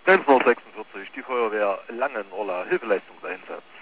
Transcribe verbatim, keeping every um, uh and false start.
eins null sechsundvierzig, die Feuerwehr Langen-Orla, Hilfeleistung Einsatz.